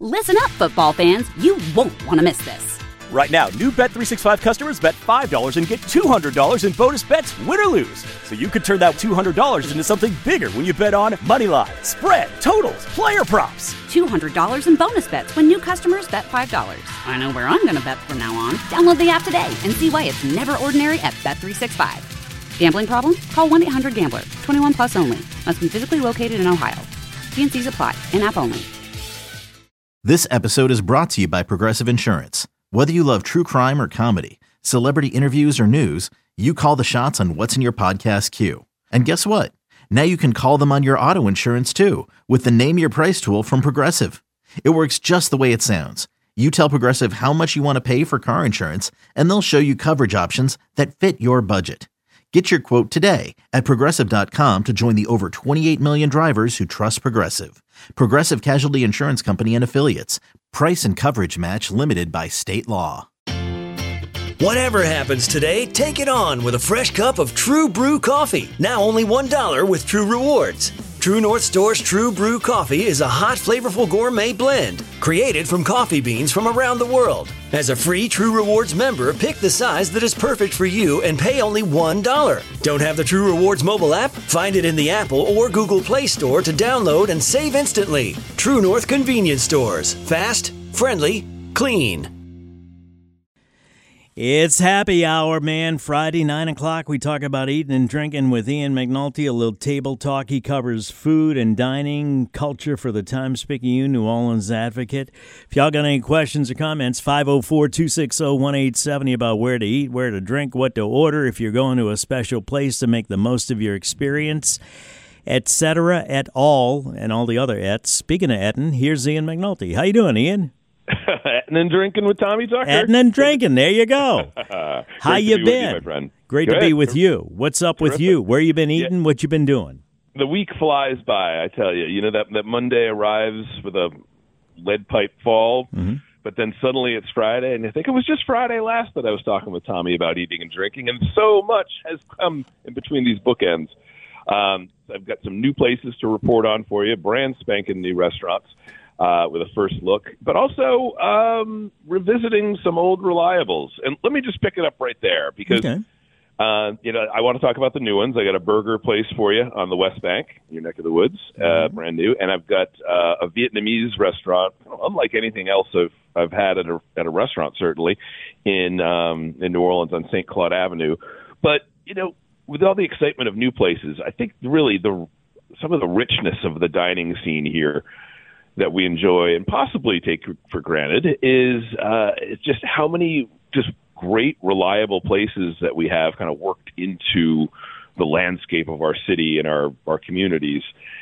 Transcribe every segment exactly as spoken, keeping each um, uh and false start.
Listen up, football fans. You won't want to miss this. Right now, new Bet three sixty-five customers bet five dollars and get two hundred dollars in bonus bets, win or lose. So you could turn that two hundred dollars into something bigger when you bet on money line, spread, totals, player props. two hundred dollars in bonus bets when new customers bet five dollars. I know where I'm going to bet from now on. Download the app today and see why it's never ordinary at Bet three sixty-five. Gambling problem? Call one eight hundred gambler. twenty-one plus only. Must be physically located in Ohio. T and C's apply. In-app only. This episode is brought to you by Progressive Insurance. Whether you love true crime or comedy, celebrity interviews or news, you call the shots on what's in your podcast queue. And guess what? Now you can call them on your auto insurance too with the Name Your Price tool from Progressive. It works just the way it sounds. You tell Progressive how much you want to pay for car insurance, and they'll show you coverage options that fit your budget. Get your quote today at Progressive dot com to join the over twenty-eight million drivers who trust Progressive. Progressive Casualty Insurance Company and Affiliates. Price and coverage match limited by state law. Whatever happens today, take it on with a fresh cup of True Brew coffee. Now only one dollar with True Rewards. True North Store's True Brew coffee is a hot, flavorful gourmet blend created from coffee beans from around the world. As a free True Rewards member, pick the size that is perfect for you and pay only one dollar. Don't have the True Rewards mobile app? Find it in the Apple or Google Play Store to download and save instantly. True North Convenience Stores. Fast, friendly, clean. It's happy hour, man. Friday, nine o'clock, we talk about eating and drinking with Ian McNulty, a little table talk. He covers food and dining culture for the Times-Picayune New Orleans Advocate. If y'all got any questions or comments, five oh four, two six oh, one eight seven oh about where to eat, where to drink, what to order, if you're going to a special place to make the most of your experience, et cetera, et al., and all the other ets. Speaking of etin, here's Ian McNulty. How you doing, Ian? Eating and drinking with Tommy Tucker. Eating and drinking. There you go. How you be been? You, my friend. Great Good. to be with you. What's up Terrific. with you? Where you been eating? Yeah. What you been doing? The week flies by, I tell you. You know, that, that Monday arrives with a lead pipe fall, mm-hmm. but then suddenly it's Friday, and I think it was just Friday last that I was talking with Tommy about eating and drinking, and so much has come in between these bookends. Um, I've got some new places to report on for you, brand spanking new restaurants. Uh, with a first look, but also um, revisiting some old reliables. And let me just pick it up right there because, okay. uh, you know, I want to talk about the new ones. I got a burger place for you on the West Bank, your neck of the woods, uh, mm-hmm. brand new. And I've got uh, a Vietnamese restaurant, unlike anything else I've, I've had at a, at a restaurant, certainly, in, um, in New Orleans on Saint Claude Avenue. But, you know, with all the excitement of new places, I think really the some of the richness of the dining scene here that we enjoy and possibly take for granted is uh, it's just how many just great, reliable places that we have kind of worked into the landscape of our city and our, our communities.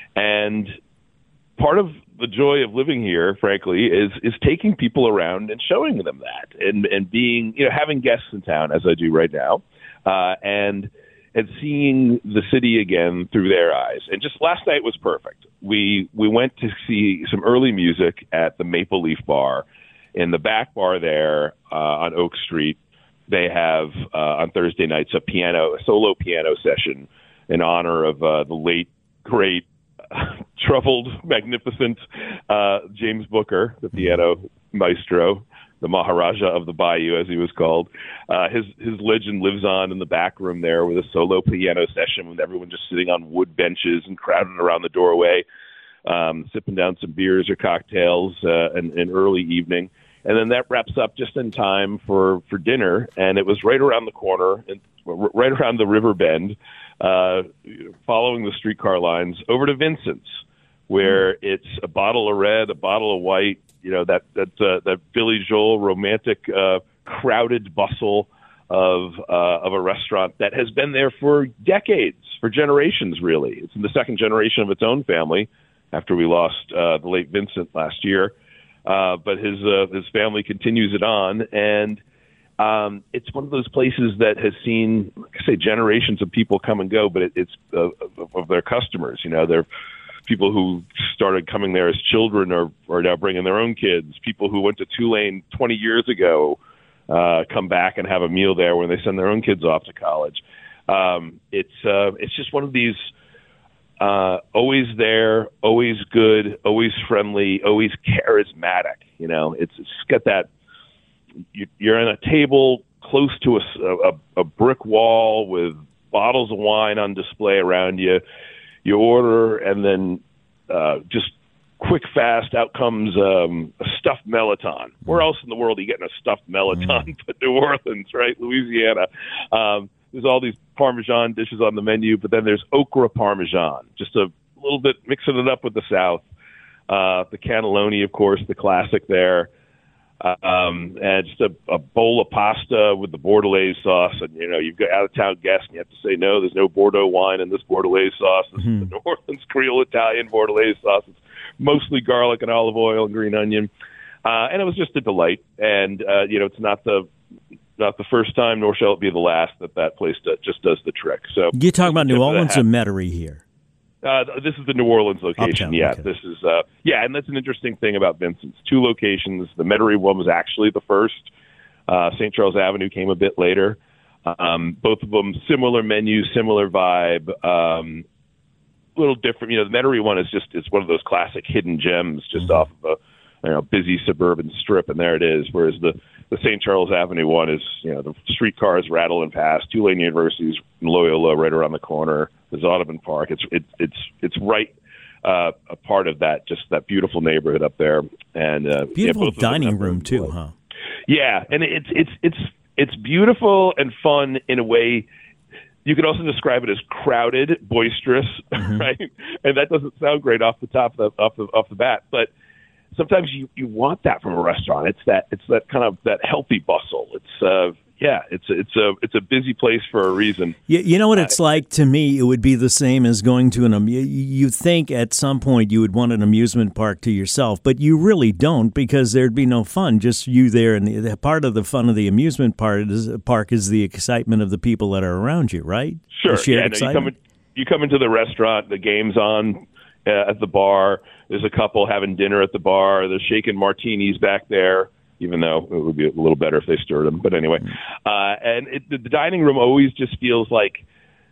And part of the joy of living here, frankly, is is taking people around and showing them that and, and being, you know, having guests in town, as I do right now, uh, and and seeing the city again through their eyes. And just last night was perfect. We we went to see some early music at the Maple Leaf Bar. In the back bar there uh, on Oak Street, they have uh, on Thursday nights a piano, a solo piano session in honor of uh, the late, great, troubled, magnificent uh, James Booker, the piano maestro, the Maharaja of the Bayou, as he was called. Uh, his his legend lives on in the back room there with a solo piano session with everyone just sitting on wood benches and crowded around the doorway, um, sipping down some beers or cocktails uh, in, in early evening. And then that wraps up just in time for, for dinner, and it was right around the corner, and right around the river bend, uh, following the streetcar lines, over to Vincent's, where it's a bottle of red, a bottle of white, you know, that that uh, that Billy Joel romantic, uh, crowded bustle of uh, of a restaurant that has been there for decades, for generations, really. It's in the second generation of its own family after we lost uh, the late Vincent last year. Uh, but his uh, his family continues it on, and um, it's one of those places that has seen, like I say, generations of people come and go, but it, it's uh, of their customers. You know, they're people who started coming there as children are, are now bringing their own kids. People who went to Tulane twenty years ago uh, come back and have a meal there when they send their own kids off to college. Um, it's uh, it's just one of these Uh, always there, always good, always friendly, always charismatic. You know, it's, it's got that. You, you're on a table close to a, a, a brick wall with bottles of wine on display around you. You order, and then uh, just quick, fast, out comes um, a stuffed Melton. Where else in the world are you getting a stuffed Melton mm. but New Orleans, right? Louisiana. Um, there's all these Parmesan dishes on the menu, but then there's okra Parmesan, just a little bit mixing it up with the South. Uh, the cannelloni, of course, the classic there. Um, and just a, a bowl of pasta with the Bordelaise sauce. And, you know, you've got out-of-town guests, and you have to say, no, there's no Bordeaux wine in this Bordelaise sauce. This mm-hmm. is the New Orleans Creole Italian Bordelaise sauce. It's mostly garlic and olive oil and green onion. Uh, and it was just a delight. And, uh, you know, it's not the not the first time, nor shall it be the last, that that place does, just does the trick. So you're talking about New Orleans or Metairie here? Uh, this is the New Orleans location. Uptown, yeah, okay. this is uh, yeah, and that's an interesting thing about Vincent's. Two locations. The Metairie one was actually the first. Uh, Saint Charles Avenue came a bit later. Um, both of them similar menu, similar vibe. Um, a little different. You know, the Metairie one is just it's one of those classic hidden gems, just mm-hmm. off of a you know busy suburban strip, and there it is. Whereas the the Saint Charles Avenue one is you know the streetcars rattling past. Tulane University's in Loyola right around the corner. There's Audubon Park. It's it, it's it's right uh, a part of that just that beautiful neighborhood up there, and uh, beautiful yeah, dining room too, huh? Yeah, and it's it's it's it's beautiful and fun in a way. You could also describe it as crowded, boisterous, mm-hmm. right? And that doesn't sound great off the top of the, off the off the bat, but sometimes you, you want that from a restaurant. It's that it's that kind of that healthy bustle. It's uh, yeah, it's a, it's a it's a busy place for a reason. You, you know what it's uh, like to me? It would be the same as going to an. You think at some point you would want an amusement park to yourself, but you really don't because there'd be no fun. Just you there, and the, part of the fun of the amusement part is park is the excitement of the people that are around you, right? Sure. The shared yeah, no, excitement. you, come in, you come into the restaurant, the game's on uh, at the bar. There's a couple having dinner at the bar. They're shaking martinis back there, even though it would be a little better if they stirred them. But anyway, uh, and it, the, the dining room always just feels like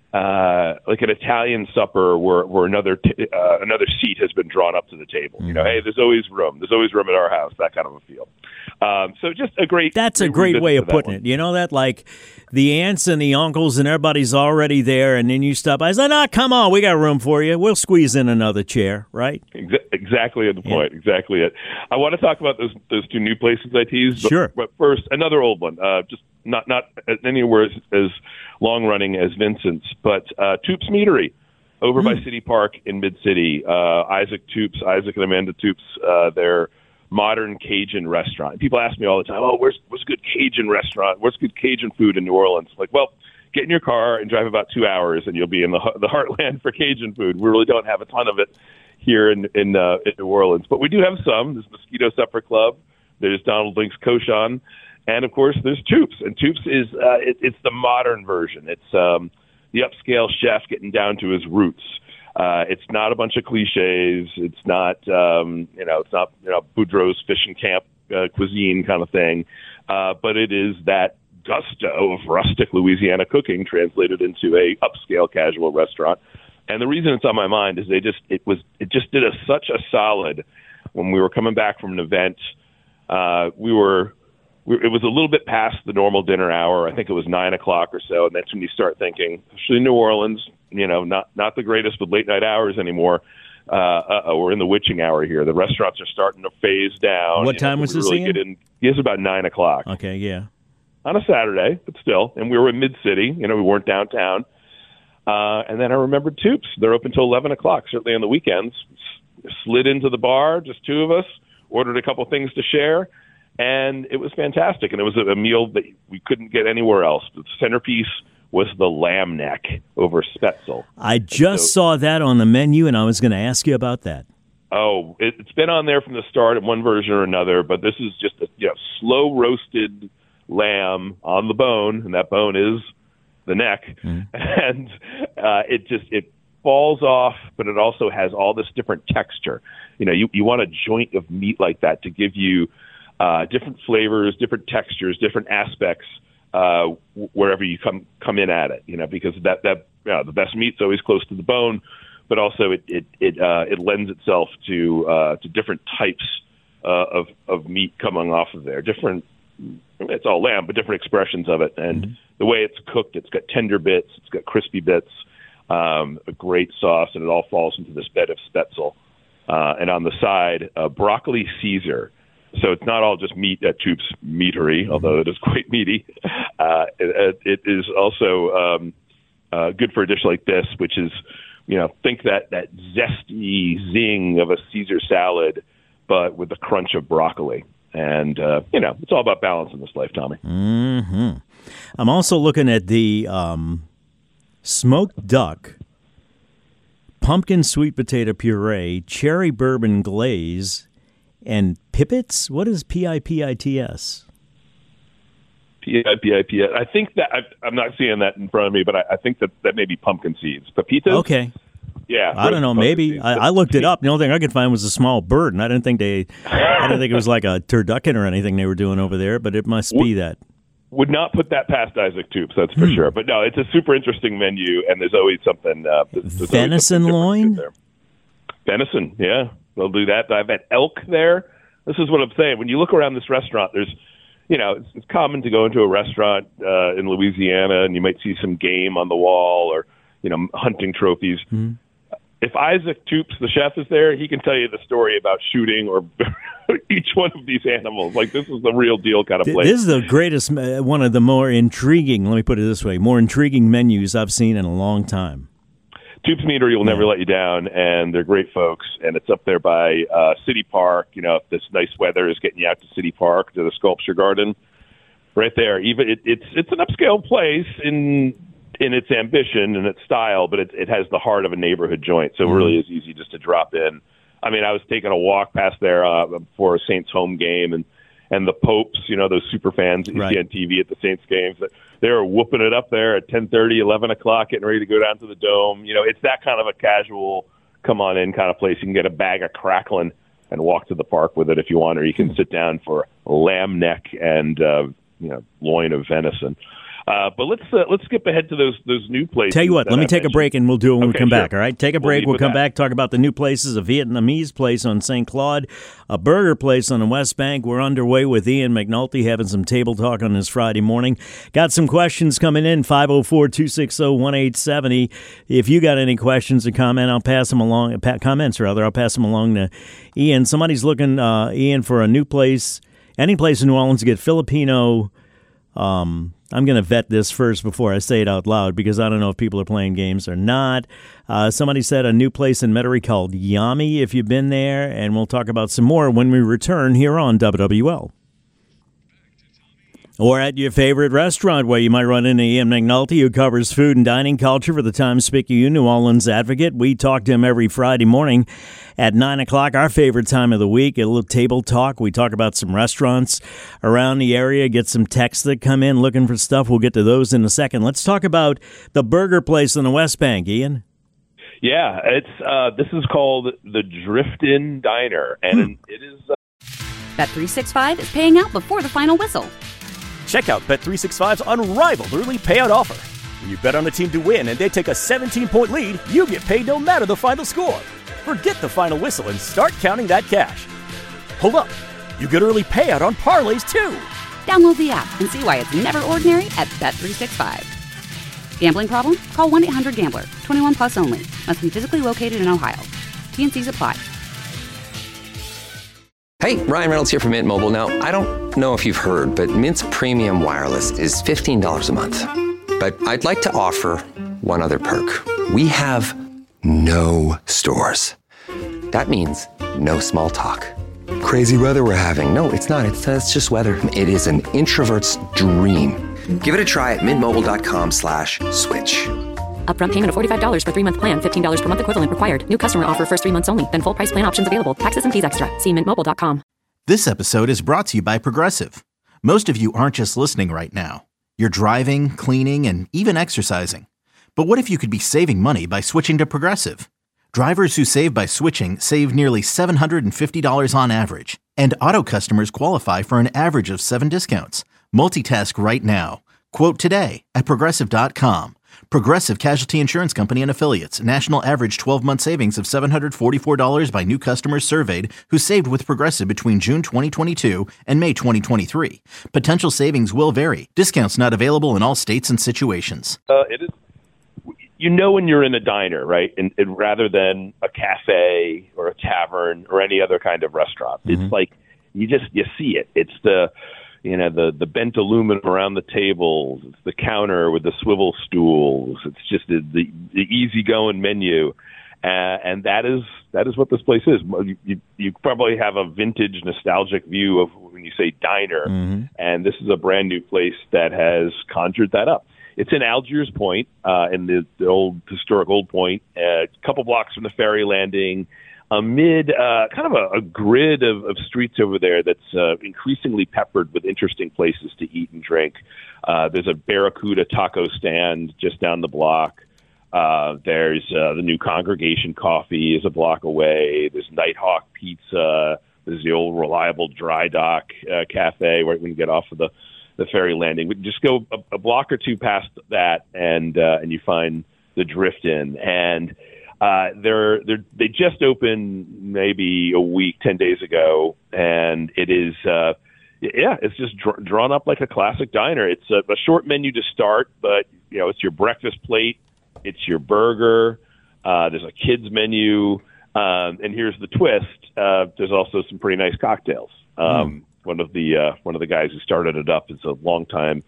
uh, like an Italian supper where, where another t- uh, another seat has been drawn up to the table. You know, hey, there's always room. There's always room at our house. That kind of a feel. Um, so just a great. That's a great way of putting it. You know that like the aunts and the uncles and everybody's already there, and then you stop. I said, "No, come on, we got room for you. We'll squeeze in another chair." Right? Exactly at the point. Yeah. Exactly it. I want to talk about those those two new places I teased. But, sure. But first, another old one. Uh, just not not anywhere as, as long running as Vincent's, but uh, Toups Meadery over mm. by City Park in Mid City. Uh, Isaac Toups, Isaac and Amanda Toups. Uh, they're modern Cajun restaurant. People ask me all the time, "Oh, where's where's a good Cajun restaurant? Where's good Cajun food in New Orleans?" Like, well, get in your car and drive about two hours, and you'll be in the the heartland for Cajun food. We really don't have a ton of it here in in, uh, in New Orleans, but we do have some. There's Mosquito Supper Club. There's Donald Link's Cochon, and of course, there's Toups. And Toups is uh, it, it's the modern version. It's um, the upscale chef getting down to his roots. Uh, it's not a bunch of cliches. It's not, um, you know, it's not, you know, Boudreaux's fishing camp uh, cuisine kind of thing. Uh, but it is that gusto of rustic Louisiana cooking translated into a upscale casual restaurant. And the reason it's on my mind is they just, it was, it just did us such a solid when we were coming back from an event. Uh, we were, we, it was a little bit past the normal dinner hour. I think it was nine o'clock or so. And that's when you start thinking, especially New Orleans, you know, not not the greatest with late night hours anymore. Uh, uh, we're in the witching hour here. The restaurants are starting to phase down. What time know, was this really again? Get in, it's about nine o'clock. Okay, yeah. On a Saturday, but still. And we were in Mid-City. You know, we weren't downtown. Uh, and then I remembered Toups. They're open till eleven o'clock, certainly on the weekends. S- slid into the bar, just two of us, ordered a couple things to share, and it was fantastic. And it was a, a meal that we couldn't get anywhere else. The centerpiece was the lamb neck over Spetzel. I just so, saw that on the menu, and I was going to ask you about that. Oh, it, it's been on there from the start in one version or another, but this is just a you know, slow-roasted lamb on the bone, and that bone is the neck. Mm. And uh, it just it falls off, but it also has all this different texture. You know, you, you want a joint of meat like that to give you uh, different flavors, different textures, different aspects uh, wherever you come come in at it, you know, because that, that you know, the best meat's always close to the bone, but also it it it, uh, it lends itself to uh, to different types uh, of of meat coming off of there. Different, it's all lamb, but different expressions of it. And mm-hmm. the way it's cooked, it's got tender bits, it's got crispy bits, um, a great sauce, and it all falls into this bed of Spätzle. Uh, and on the side, uh, broccoli Caesar. So it's not all just meat at Toop's Meatery, although it is quite meaty. Uh, it, it is also um, uh, good for a dish like this, which is, you know, think that, that zesty zing of a Caesar salad, but with the crunch of broccoli. And, uh, you know, it's all about balance in this life, Tommy. Mm-hmm. I'm also looking at the um, smoked duck, pumpkin sweet potato puree, cherry bourbon glaze, and Pippets? What is P I P I T S? P I P I T S. I think that I, I'm not seeing that in front of me, but I, I think that that may be pumpkin seeds. Pepitas? Okay. Yeah. I don't know. Maybe I, I looked it up. The only thing I could find was a small bird, and I didn't think they. I didn't think it was like a turducken or anything they were doing over there, but it must be that. Would not put that past Isaac Toops, that's for hmm. sure. But no, it's a super interesting menu, and there's always something. Uh, there's Venison always something loin. Venison, yeah. They'll do that. I've had elk there. This is what I'm saying. When you look around this restaurant, there's, you know, it's, it's common to go into a restaurant uh, in Louisiana and you might see some game on the wall or, you know, hunting trophies. Mm-hmm. If Isaac Toops, the chef, is there, he can tell you the story about shooting or each one of these animals. Like, this is the real deal kind of place. This is the greatest, one of the more intriguing, let me put it this way, more intriguing menus I've seen in a long time. Toop's Meatery will never let you down, and they're great folks, and it's up there by uh, City Park. You know, if this nice weather is getting you out to City Park, to the Sculpture Garden, right there. Even it, it's it's an upscale place in in its ambition and its style, but it, it has the heart of a neighborhood joint, so it really is easy just to drop in. I mean, I was taking a walk past there uh, before a Saints home game, and and the Popes, you know, those super fans that you right. see on T V at the Saints games, they were whooping it up there at ten thirty, eleven o'clock, getting ready to go down to the Dome. You know, it's that kind of a casual, come-on-in kind of place. You can get a bag of crackling and walk to the park with it if you want, or you can sit down for lamb neck and, uh, you know, loin of venison. Uh, but let's uh, let's skip ahead to those those new places. Tell you what, let me I take mentioned. a break and we'll do it when okay, we come sure. back, all right? Take a break, we'll, we'll come that. back, talk about the new places, a Vietnamese place on Saint Claude, a burger place on the West Bank. We're underway with Ian McNulty having some table talk on this Friday morning. Got some questions coming in, five oh four, two six zero, one eight seven zero. If you got any questions or comment, I'll pass them along, comments rather, I'll pass them along to Ian. Somebody's looking, uh, Ian, for a new place, any place in New Orleans to get Filipino. Um, I'm going to vet this first before I say it out loud because I don't know if people are playing games or not. Uh, somebody said a new place in Metairie called Yami, if you've been there, and we'll talk about some more when we return here on W W L. Or at your favorite restaurant where you might run into Ian McNulty, who covers food and dining culture for the Times-Picayune New Orleans Advocate. We talk to him every Friday morning at nine o'clock, our favorite time of the week, a little table talk. We talk about some restaurants around the area, get some texts that come in looking for stuff. We'll get to those in a second. Let's talk about the burger place on the West Bank, Ian. Yeah, it's uh, this is called the Drift-In Diner, and hmm. it is... Uh... Bet three sixty-five is paying out before the final whistle. Check out Bet three sixty-five's unrivaled early payout offer. When you bet on a team to win and they take a seventeen-point lead, you get paid no matter the final score. Forget the final whistle and start counting that cash. Hold up. You get early payout on parlays, too. Download the app and see why it's never ordinary at Bet three sixty-five. Gambling problem? Call one eight hundred gambler. twenty-one plus only. Must be physically located in Ohio. T and Cs apply. Hey, Ryan Reynolds here from Mint Mobile. Now, I don't know if you've heard, but Mint's premium wireless is fifteen dollars a month. But I'd like to offer one other perk. We have no stores. That means no small talk. Crazy weather we're having. No, it's not. It's, uh, it's just weather. It is an introvert's dream. Give it a try at mintmobile.com slash switch. Upfront payment of forty-five dollars for three-month plan, fifteen dollars per month equivalent required. New customer offer first three months only. Then full price plan options available. Taxes and fees extra. See mint mobile dot com. This episode is brought to you by Progressive. Most of you aren't just listening right now. You're driving, cleaning, and even exercising. But what if you could be saving money by switching to Progressive? Drivers who save by switching save nearly seven hundred fifty dollars on average. And auto customers qualify for an average of seven discounts. Multitask right now. Quote today at Progressive dot com. Progressive Casualty Insurance Company and Affiliates. National average twelve-month savings of seven hundred forty-four dollars by new customers surveyed who saved with Progressive between June twenty twenty-two and May twenty twenty-three. Potential savings will vary. Discounts not available in all states and situations. Uh, it is. You know when you're in a diner, right? And, and rather than a cafe or a tavern or any other kind of restaurant, mm-hmm. it's like you just you see it. It's the you know the the bent aluminum around the tables. It's the counter with the swivel stools. It's just the the, the easygoing menu, uh, and that is that is what this place is. You, you you probably have a vintage nostalgic view of when you say diner, mm-hmm. and this is a brand new place that has conjured that up. It's in Algiers Point, uh, in the, the old historic Old Point, a couple blocks from the ferry landing, amid uh, kind of a, a grid of, of streets over there that's uh, increasingly peppered with interesting places to eat and drink. Uh, there's a Barracuda taco stand just down the block. Uh, there's uh, the new Congregation Coffee is a block away. There's Nighthawk Pizza. There's the old Reliable Dry Dock uh, Cafe right when you get off of the the ferry landing. We just go a, a block or two past that, and uh, and you find the Drift Inn. And uh, they're they they just opened maybe a week, ten days ago, and it is uh, yeah, it's just dr- drawn up like a classic diner. It's a, a short menu to start, but you know it's your breakfast plate, it's your burger. Uh, there's a kids menu, um, and here's the twist: uh, there's also some pretty nice cocktails. Um, mm. One of the uh, one of the guys who started it up is a longtime,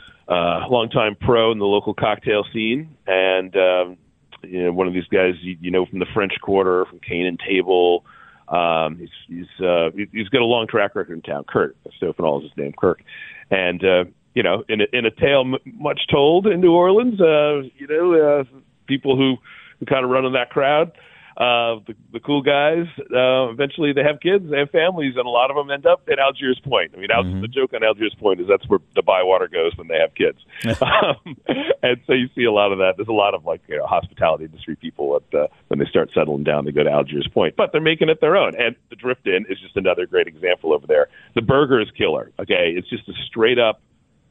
uh, longtime pro in the local cocktail scene, and um, you know one of these guys you, you know from the French Quarter, from Cane and Table. Um, he's he's uh, he's got a long track record in town. Kurt Stoffenall is his name, Kirk, and uh, you know in a, in a tale m- much told in New Orleans, uh, you know uh, people who, who kind of run in that crowd. Uh, the, the cool guys, uh, eventually they have kids, they have families, and a lot of them end up at Algiers Point. I mean, mm-hmm. the joke on Algiers Point is that's where the Bywater goes when they have kids. um, and so you see a lot of that. There's a lot of like you know, hospitality industry people at, uh, when they start settling down, they go to Algiers Point. But they're making it their own. And the Drift Inn is just another great example over there. The burger is killer. Okay, it's just a straight up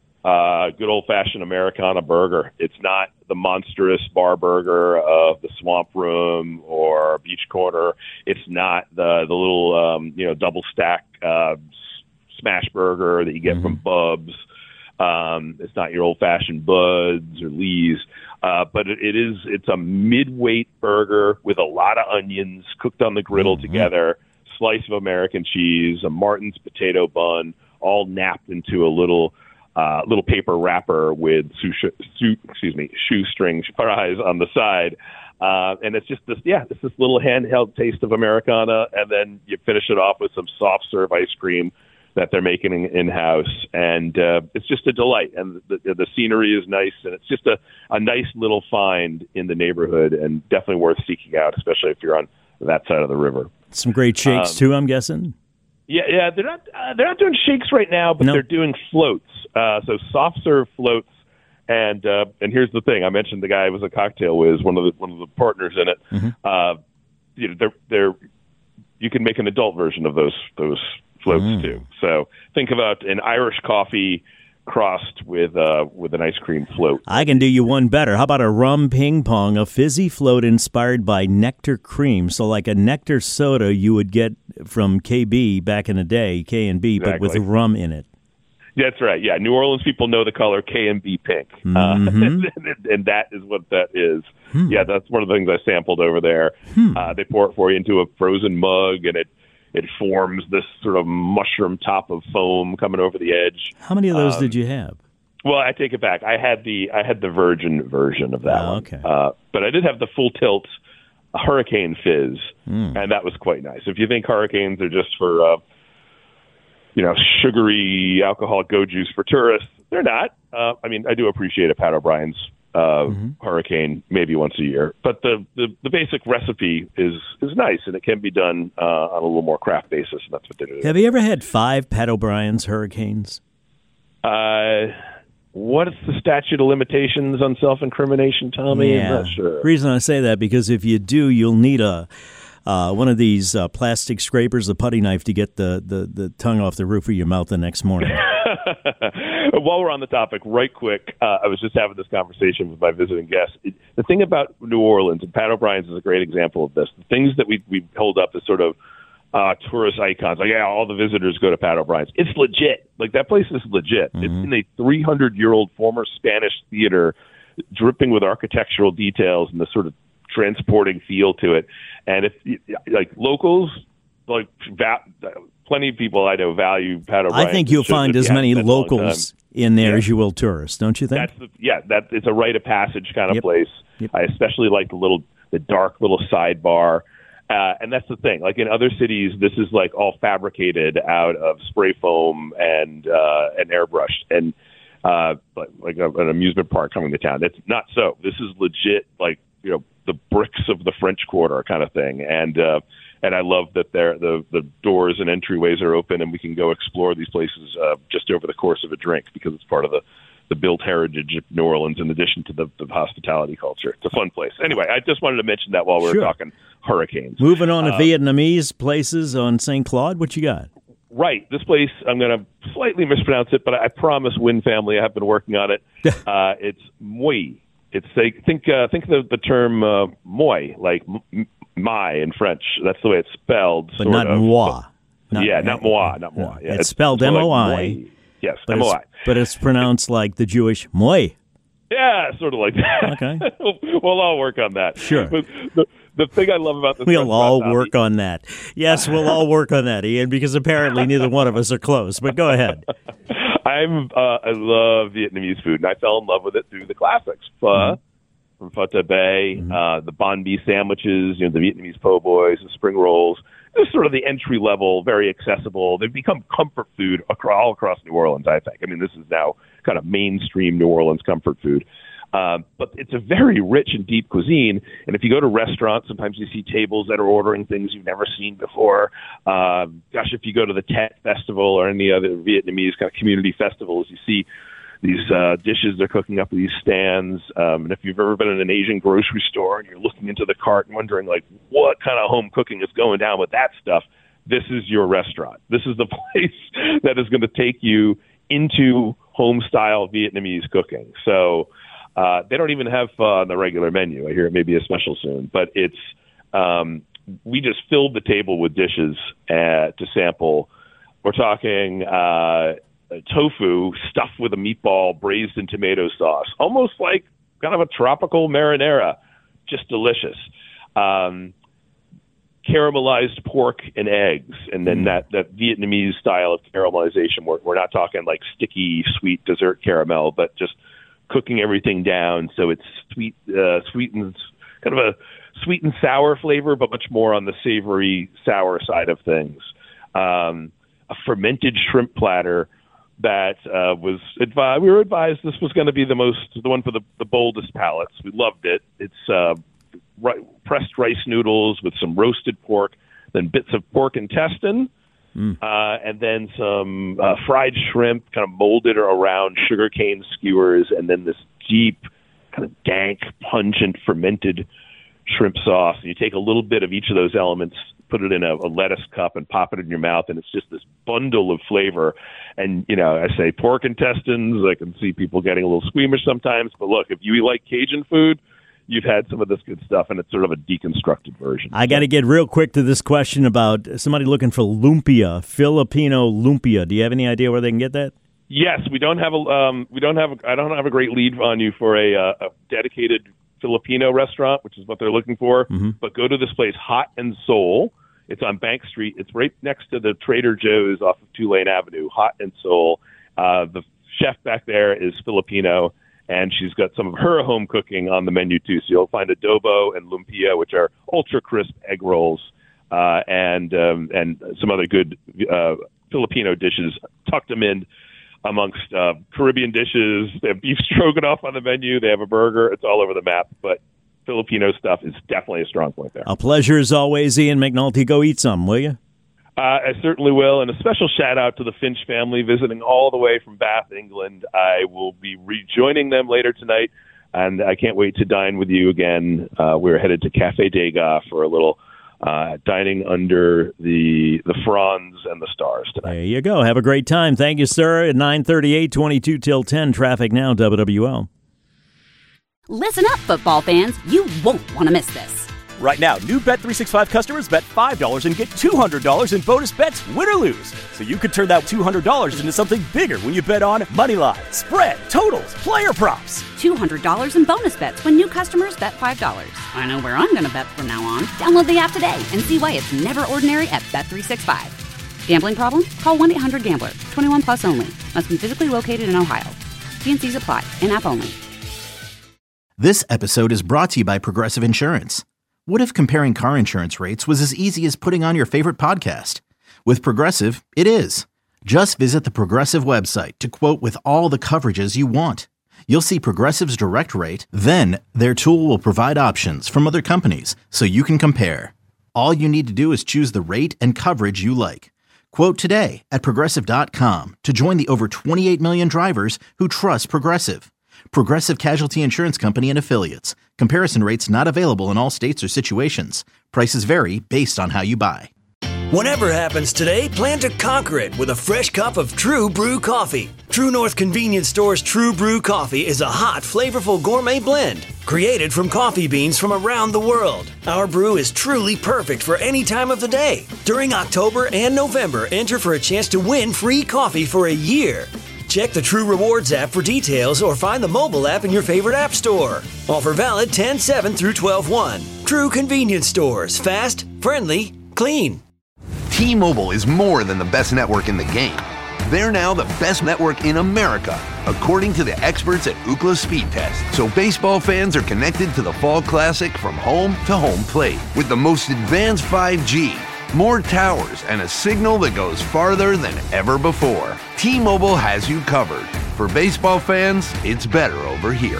Uh, good old-fashioned Americana burger. It's not the monstrous bar burger of the Swamp Room or Beach Corner. It's not the the little um, you know double stack uh, smash burger that you get mm-hmm. from Bub's. Um, it's not your old-fashioned Bud's or Lee's, uh, but it, it is. It's a mid-weight burger with a lot of onions cooked on the griddle mm-hmm. together, slice of American cheese, a Martin's potato bun, all napped into a little. Uh, little paper wrapper with su- su- excuse me shoestring fries on the side, uh, and it's just this yeah it's this little handheld taste of Americana, and then you finish it off with some soft serve ice cream that they're making in house, and uh, it's just a delight. And the, the scenery is nice, and it's just a, a nice little find in the neighborhood, and definitely worth seeking out, especially if you're on that side of the river. Some great shakes um, too, I'm guessing. Yeah, yeah, they're not uh, they're not doing shakes right now, but nope. they're doing floats. Uh, so soft serve floats, and uh, and here's the thing: I mentioned the guy who was a cocktail whiz, one of the one of the partners in it. Mm-hmm. Uh, you know, they're they're you can make an adult version of those those floats mm. too. So think about an Irish coffee crossed with uh, with an ice cream float. I can do you one better. How about a rum ping pong, a fizzy float inspired by nectar cream? So like a nectar soda you would get from K B back in the day, K and B, exactly. but with rum in it. That's right. Yeah, New Orleans people know the color K and B pink, mm-hmm. uh, and that is what that is. Hmm. Yeah, that's one of the things I sampled over there. Hmm. Uh, they pour it for you into a frozen mug, and it it forms this sort of mushroom top of foam coming over the edge. How many of those um, did you have? Well, I take it back. I had the I had the virgin version of that oh, one, okay. uh, but I did have the full tilt Hurricane Fizz, mm. and that was quite nice. If you think hurricanes are just for uh, you know, sugary alcoholic go juice for tourists, they're not. Uh, I mean, I do appreciate a Pat O'Brien's uh, mm-hmm. hurricane maybe once a year, but the, the, the basic recipe is is nice, and it can be done uh, on a little more craft basis, and that's what they do. Have you ever had five Pat O'Brien's hurricanes? Uh, what is the statute of limitations on self-incrimination, Tommy? Yeah. I'm not sure. The reason I say that, because if you do, you'll need a uh, one of these uh, plastic scrapers, a putty knife, to get the, the, the tongue off the roof of your mouth the next morning. While we're on the topic, right quick, uh, I was just having this conversation with my visiting guest. It, the thing about New Orleans, and Pat O'Brien's is a great example of this, the things that we, we hold up as sort of uh, tourist icons, like, yeah, all the visitors go to Pat O'Brien's. It's legit. Like, that place is legit. Mm-hmm. It's in a three hundred year old former Spanish theater, dripping with architectural details and the sort of transporting feel to it. And if, like, locals, like, va- plenty of people I know value Pat O'Brien. I think you'll find as many locals in there yeah. as you will tourists, don't you think? That's the, yeah, that it's a rite of passage kind of yep. place. Yep. I especially like the little, the dark little sidebar. Uh, and that's the thing. Like in other cities, this is like all fabricated out of spray foam and uh, and airbrushed, and uh, like, like a, an amusement park coming to town. It's not so. This is legit, like, you know, the bricks of the French Quarter kind of thing. And uh, and I love that there the the doors and entryways are open, and we can go explore these places uh, just over the course of a drink, because it's part of the the built heritage of New Orleans, in addition to the, the hospitality culture. It's a fun place. Anyway, I just wanted to mention that while we were sure. talking hurricanes. Moving on to uh, Vietnamese places on Saint Claude, what you got? Right. This place, I'm going to slightly mispronounce it, but I promise Win family, I have been working on it. uh, it's Moi. It's like, think uh, think the, the term uh, moi, like m- my in French. That's the way it's spelled. But sort not of. moi. Not, yeah, not moi, not moi. No, Yeah, it's, it's spelled M O I. Like yes, but M O I. It's, but it's pronounced like the Jewish moi. Yeah, sort of like that. Okay. we'll, we'll all work on that. Sure. But the, the thing I love about this... We'll all work on that. Yes, we'll all work on that, Ian, because apparently neither one of us are close. But go ahead. I'm, uh, I love Vietnamese food, and I fell in love with it through the classics. Pho, mm-hmm. from Pho Ta Bay, mm-hmm. uh, the banh mi sandwiches, you know, the Vietnamese po' boys, the spring rolls. It's sort of the entry level, very accessible. They've become comfort food across, all across New Orleans, I think. I mean, this is now kind of mainstream New Orleans comfort food. Um, but it's a very rich and deep cuisine. And if you go to restaurants, sometimes you see tables that are ordering things you've never seen before. Um, gosh, if you go to the Tet Festival or any other Vietnamese kind of community festivals, you see these uh, dishes they're cooking up at these stands. Um, and if you've ever been in an Asian grocery store and you're looking into the cart and wondering, like, what kind of home cooking is going down with that stuff, this is your restaurant. This is the place that is going to take you into home-style Vietnamese cooking. So uh, they don't even have pho on the regular menu. I hear it may be a special soon. But it's um, we just filled the table with dishes uh, to sample. We're talking... Uh, tofu stuffed with a meatball braised in tomato sauce, almost like kind of a tropical marinara, just delicious. Um, caramelized pork and eggs, and then that, that Vietnamese style of caramelization. We're, we're not talking like sticky, sweet dessert caramel, but just cooking everything down so it's sweet, uh, sweet and kind of a sweet and sour flavor, but much more on the savory, sour side of things. Um, a fermented shrimp platter that uh, was advised. We were advised this was going to be the most, the one for the, the boldest palates. We loved it. It's uh, ri- pressed rice noodles with some roasted pork, then bits of pork intestine, mm. uh, and then some uh, fried shrimp, kind of molded around sugarcane skewers, and then this deep, kind of dank, pungent, fermented shrimp sauce. And you take a little bit of each of those elements, put it in a, a lettuce cup and pop it in your mouth, and it's just this bundle of flavor. And, you know, I say pork intestines. I can see people getting a little squeamish sometimes. But look, if you like Cajun food, you've had some of this good stuff, and it's sort of a deconstructed version. I got to get real quick to this question about somebody looking for lumpia, Filipino lumpia. Do you have any idea where they can get that? Yes, we don't have a. Um, we don't have. A, I don't have a great lead on you for a, uh, a dedicated Filipino restaurant, which is what they're looking for. Mm-hmm. But go to this place, Hot and Soul. It's on Bank Street. It's right next to the Trader Joe's off of Tulane Avenue, Hot and Soul. Uh, the chef back there is Filipino, and she's got some of her home cooking on the menu, too. So you'll find adobo and lumpia, which are ultra-crisp egg rolls, uh, and um, and some other good uh, Filipino dishes. Tucked them in amongst uh, Caribbean dishes. They have beef stroganoff on the menu. They have a burger. It's all over the map, but Filipino stuff is definitely a strong point there. A pleasure as always, Ian McNulty. Go eat some, will you? Uh, I certainly will. And a special shout out to the Finch family visiting all the way from Bath, England. I will be rejoining them later tonight, and I can't wait to dine with you again. Uh, we're headed to Cafe Degas for a little uh, dining under the the fronds and the stars tonight. There you go. Have a great time. Thank you, sir. At nine thirty-eight, twenty-two till ten, traffic now, W W L. Listen up, football fans. You won't want to miss this. Right now, new Bet three sixty-five customers bet five dollars and get two hundred dollars in bonus bets, win or lose. So you could turn that two hundred dollars into something bigger when you bet on money line, spread, totals, player props. two hundred dollars in bonus bets when new customers bet five dollars. I know where I'm going to bet from now on. Download the app today and see why it's never ordinary at Bet three sixty-five. Gambling problem? Call one eight hundred gambler. twenty-one plus only. Must be physically located in Ohio. T and C's apply. In-app only. This episode is brought to you by Progressive Insurance. What if comparing car insurance rates was as easy as putting on your favorite podcast? With Progressive, it is. Just visit the Progressive website to quote with all the coverages you want. You'll see Progressive's direct rate, then their tool will provide options from other companies so you can compare. All you need to do is choose the rate and coverage you like. Quote today at Progressive dot com to join the over twenty-eight million drivers who trust Progressive. Progressive Casualty Insurance Company and Affiliates. Comparison rates not available in all states or situations. Prices vary based on how you buy. Whatever happens today, plan to conquer it with a fresh cup of True Brew coffee. True North Convenience Store's True Brew coffee is a hot, flavorful gourmet blend created from coffee beans from around the world. Our brew is truly perfect for any time of the day. During October and November, enter for a chance to win free coffee for a year. Check the True Rewards app for details or find the mobile app in your favorite app store. Offer valid ten seven through twelve one. True Convenience Stores. Fast, friendly, clean. T-Mobile is more than the best network in the game. They're now the best network in America, according to the experts at Ookla Speed Test. So baseball fans are connected to the Fall Classic from home to home plate with the most advanced five G, more towers, and a signal that goes farther than ever before. T-Mobile has you covered. For baseball fans, it's better over here.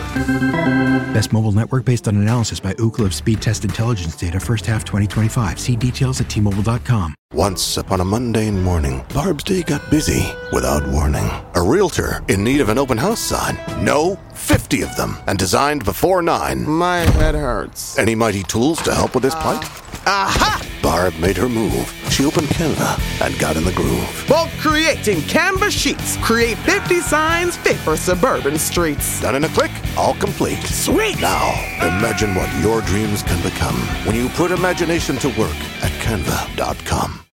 Best mobile network based on analysis by Ookla of Speed Test Intelligence data first half twenty twenty-five. See details at T Mobile dot com. Once upon a mundane morning, Barb's day got busy without warning. A realtor in need of an open house sign. No, fifty of them, and designed before nine. My head hurts. Any mighty tools to help with this plight? Aha! Barb made her move. She opened Canva and got in the groove. Bulk creating Canva sheets. Create fifty signs fit for suburban streets. Done in a click, all complete. Sweet! Now, imagine what your dreams can become when you put imagination to work at Canva dot com.